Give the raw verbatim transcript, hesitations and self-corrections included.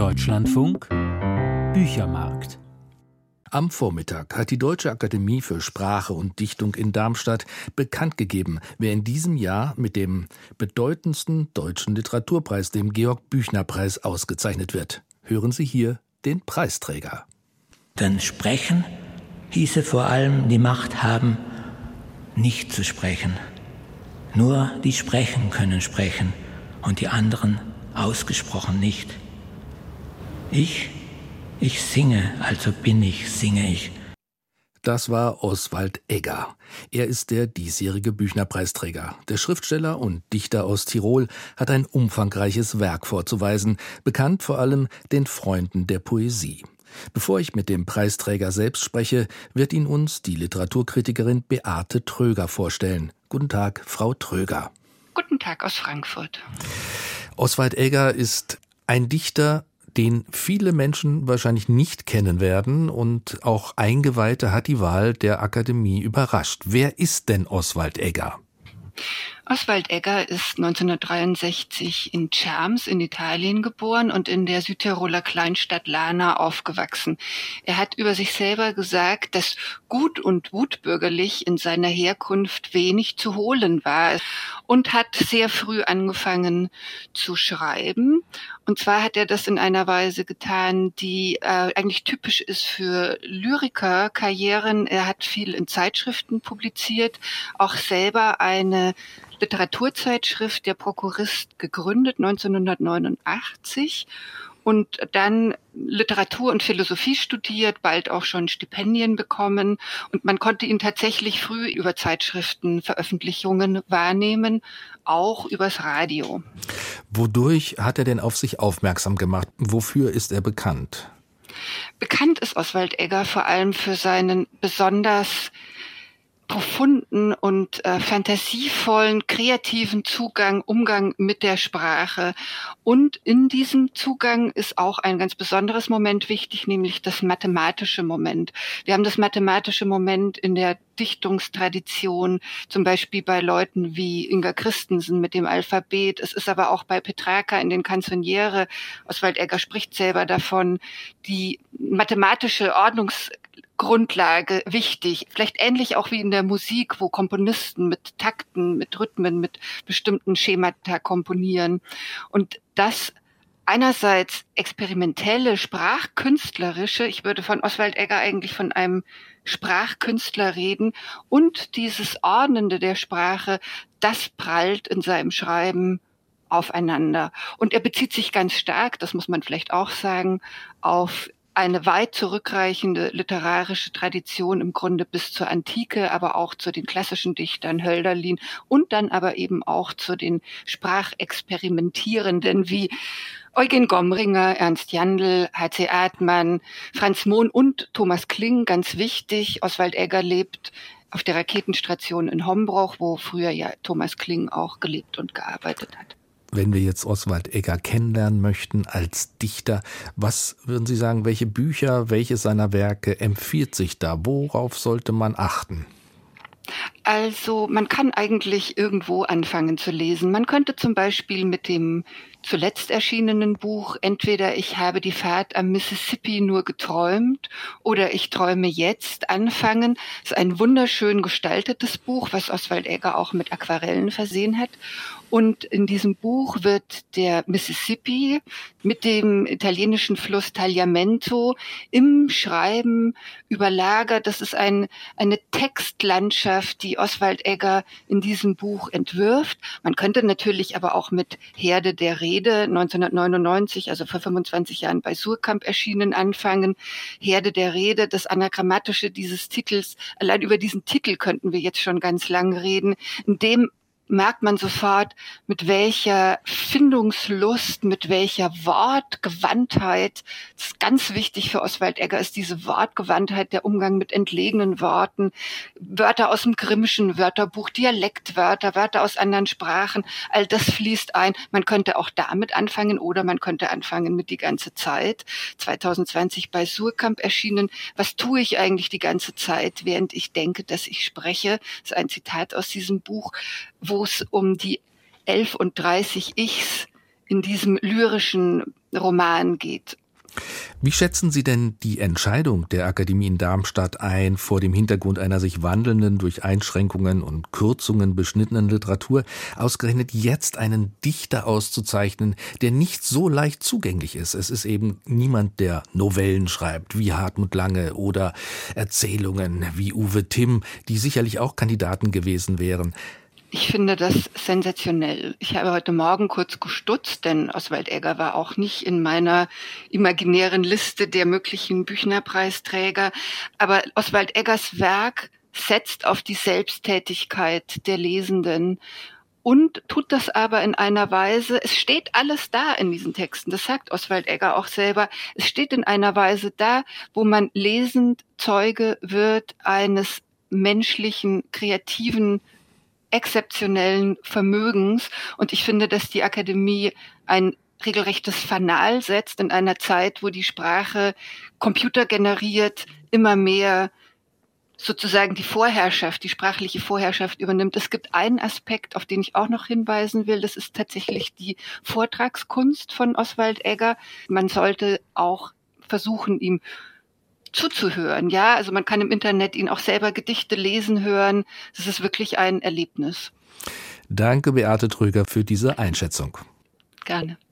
Deutschlandfunk Büchermarkt. Am Vormittag hat die Deutsche Akademie für Sprache und Dichtung in Darmstadt bekannt gegeben, wer in diesem Jahr mit dem bedeutendsten deutschen Literaturpreis, dem Georg-Büchner-Preis, ausgezeichnet wird. Hören Sie hier den Preisträger. Denn sprechen hieße vor allem die Macht haben, nicht zu sprechen. Nur die sprechen können sprechen und die anderen ausgesprochen nicht. Ich, ich singe, also bin ich, singe ich. Das war Oswald Egger. Er ist der diesjährige Büchner-Preisträger. Der Schriftsteller und Dichter aus Tirol hat ein umfangreiches Werk vorzuweisen, bekannt vor allem den Freunden der Poesie. Bevor ich mit dem Preisträger selbst spreche, wird ihn uns die Literaturkritikerin Beate Tröger vorstellen. Guten Tag, Frau Tröger. Guten Tag aus Frankfurt. Oswald Egger ist ein Dichter, den viele Menschen wahrscheinlich nicht kennen werden, und auch Eingeweihte hat die Wahl der Akademie überrascht. Wer ist denn Oswald Egger? Oswald Egger ist neunzehnhundertdreiundsechzig in Cerms in Italien geboren und in der Südtiroler Kleinstadt Lana aufgewachsen. Er hat über sich selber gesagt, dass gut und gutbürgerlich in seiner Herkunft wenig zu holen war, und hat sehr früh angefangen zu schreiben. Und zwar hat er das in einer Weise getan, die äh, eigentlich typisch ist für Lyrikerkarrieren. Er hat viel in Zeitschriften publiziert, auch selber eine Literaturzeitschrift, der Prokurist, gegründet neunzehnhundertneunundachtzig, und dann Literatur und Philosophie studiert, bald auch schon Stipendien bekommen, und man konnte ihn tatsächlich früh über Zeitschriften, Veröffentlichungen wahrnehmen, auch übers Radio. Wodurch hat er denn auf sich aufmerksam gemacht? Wofür ist er bekannt? Bekannt ist Oswald Egger vor allem für seinen besonders profunden und äh, fantasievollen, kreativen Zugang, Umgang mit der Sprache. Und in diesem Zugang ist auch ein ganz besonderes Moment wichtig, nämlich das mathematische Moment. Wir haben das mathematische Moment in der Dichtungstradition, zum Beispiel bei Leuten wie Inga Christensen mit dem Alphabet. Es ist aber auch bei Petrarca in den Canzoniere, Oswald Egger spricht selber davon, die mathematische Ordnungs Grundlage wichtig. Vielleicht ähnlich auch wie in der Musik, wo Komponisten mit Takten, mit Rhythmen, mit bestimmten Schemata komponieren. Und das einerseits experimentelle, sprachkünstlerische, ich würde von Oswald Egger eigentlich von einem Sprachkünstler reden, und dieses Ordnende der Sprache, das prallt in seinem Schreiben aufeinander. Und er bezieht sich ganz stark, das muss man vielleicht auch sagen, auf eine weit zurückreichende literarische Tradition, im Grunde bis zur Antike, aber auch zu den klassischen Dichtern Hölderlin und dann aber eben auch zu den Sprachexperimentierenden wie Eugen Gomringer, Ernst Jandl, H C Artmann, Franz Mohn und Thomas Kling, ganz wichtig. Oswald Egger lebt auf der Raketenstation in Hombruch, wo früher ja Thomas Kling auch gelebt und gearbeitet hat. Wenn wir jetzt Oswald Egger kennenlernen möchten als Dichter, was würden Sie sagen, welche Bücher, welche seiner Werke empfiehlt sich da? Worauf sollte man achten? Also man kann eigentlich irgendwo anfangen zu lesen. Man könnte zum Beispiel mit dem zuletzt erschienenen Buch Entweder ich habe die Fahrt am Mississippi nur geträumt oder Ich träume jetzt anfangen. Das ist ein wunderschön gestaltetes Buch, was Oswald Egger auch mit Aquarellen versehen hat. Und in diesem Buch wird der Mississippi mit dem italienischen Fluss Tagliamento im Schreiben überlagert. Das ist ein, eine Textlandschaft, die Oswald Egger in diesem Buch entwirft. Man könnte natürlich aber auch mit Herde der Rede, neunzehnhundertneunundneunzig, also vor fünfundzwanzig Jahren bei Suhrkamp erschienen, anfangen. Herde der Rede, das Anagrammatische dieses Titels, allein über diesen Titel könnten wir jetzt schon ganz lang reden, in dem merkt man sofort, mit welcher Findungslust, mit welcher Wortgewandtheit, das ist ganz wichtig für Oswald Egger, ist diese Wortgewandtheit, der Umgang mit entlegenen Worten, Wörter aus dem Grimmschen Wörterbuch, Dialektwörter, Wörter aus anderen Sprachen, all das fließt ein. Man könnte auch damit anfangen oder man könnte anfangen mit Die ganze Zeit, zwanzig zwanzig bei Suhrkamp erschienen. Was tue ich eigentlich die ganze Zeit, während ich denke, dass ich spreche? Das ist ein Zitat aus diesem Buch, wo es um die elf und dreißig Ichs in diesem lyrischen Roman geht. Wie schätzen Sie denn die Entscheidung der Akademie in Darmstadt ein, vor dem Hintergrund einer sich wandelnden, durch Einschränkungen und Kürzungen beschnittenen Literatur, ausgerechnet jetzt einen Dichter auszuzeichnen, der nicht so leicht zugänglich ist? Es ist eben niemand, der Novellen schreibt, wie Hartmut Lange, oder Erzählungen wie Uwe Timm, die sicherlich auch Kandidaten gewesen wären. Ich finde das sensationell. Ich habe heute Morgen kurz gestutzt, denn Oswald Egger war auch nicht in meiner imaginären Liste der möglichen Büchnerpreisträger. Aber Oswald Eggers Werk setzt auf die Selbsttätigkeit der Lesenden und tut das aber in einer Weise, es steht alles da in diesen Texten, das sagt Oswald Egger auch selber, es steht in einer Weise da, wo man lesend Zeuge wird eines menschlichen, kreativen, exzeptionellen Vermögens. Und ich finde, dass die Akademie ein regelrechtes Fanal setzt in einer Zeit, wo die Sprache computergeneriert immer mehr sozusagen die Vorherrschaft, die sprachliche Vorherrschaft übernimmt. Es gibt einen Aspekt, auf den ich auch noch hinweisen will, das ist tatsächlich die Vortragskunst von Oswald Egger. Man sollte auch versuchen, ihm zuzuhören, ja, also man kann im Internet ihn auch selber Gedichte lesen hören. Das ist wirklich ein Erlebnis. Danke, Beate Tröger, für diese Einschätzung. Gerne.